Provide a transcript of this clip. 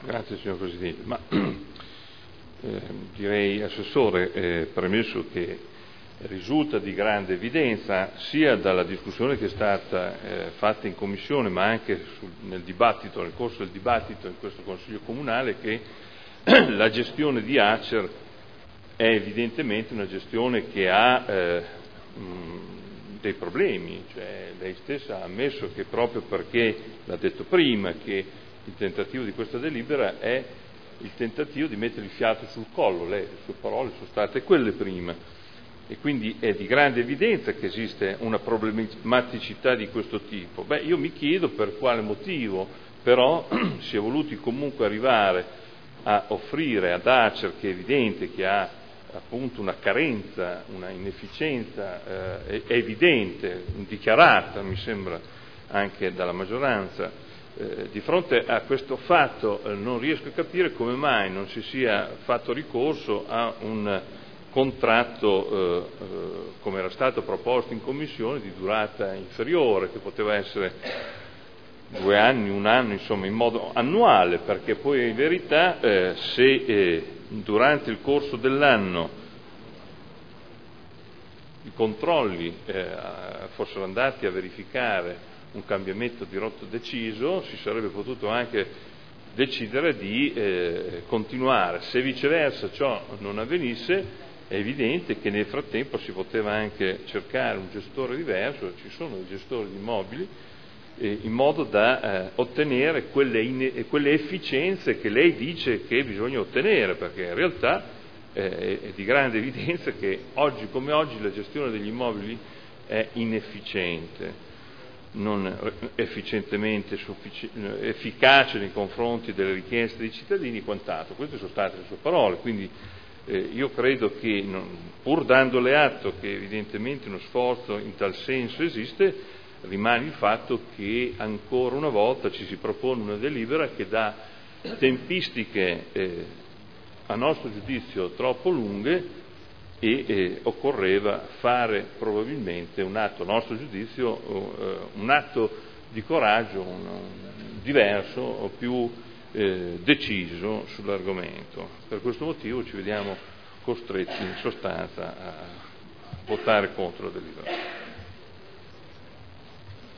Grazie signor Presidente. Direi, Assessore, premesso che risulta di grande evidenza sia dalla discussione che è stata fatta in Commissione, ma anche nel corso del dibattito in questo Consiglio Comunale, che la gestione di Acer è evidentemente una gestione che ha dei problemi. Cioè, lei stessa ha ammesso che proprio perché, l'ha detto prima, che il tentativo di questa delibera è il tentativo di mettere il fiato sul collo. Le sue parole sono state quelle prima, e quindi è di grande evidenza che esiste una problematicità di questo tipo. Io mi chiedo per quale motivo però si è voluti comunque arrivare a offrire ad Acer, che è evidente che ha appunto una carenza, una inefficienza è evidente, dichiarata mi sembra anche dalla maggioranza. Di fronte a questo fatto non riesco a capire come mai non si sia fatto ricorso a un contratto come era stato proposto in Commissione, di durata inferiore, che poteva essere 2 anni, 1 anno, insomma in modo annuale, perché poi in verità se durante il corso dell'anno i controlli fossero andati a verificare un cambiamento di rotta deciso, si sarebbe potuto anche decidere di continuare. Se viceversa ciò non avvenisse, è evidente che nel frattempo si poteva anche cercare un gestore diverso, ci sono dei gestori di immobili, in modo da ottenere quelle efficienze che lei dice che bisogna ottenere, perché in realtà è di grande evidenza che oggi come oggi la gestione degli immobili è inefficiente, non efficientemente efficace nei confronti delle richieste dei cittadini e quant'altro. Queste sono state le sue parole, quindi io credo che, pur dandole atto che evidentemente uno sforzo in tal senso esiste, rimane il fatto che ancora una volta ci si propone una delibera che dà tempistiche a nostro giudizio troppo lunghe, e occorreva fare probabilmente un atto, a nostro giudizio, un atto di coraggio diverso o più deciso sull'argomento. Per questo motivo ci vediamo costretti in sostanza a votare contro la delibera.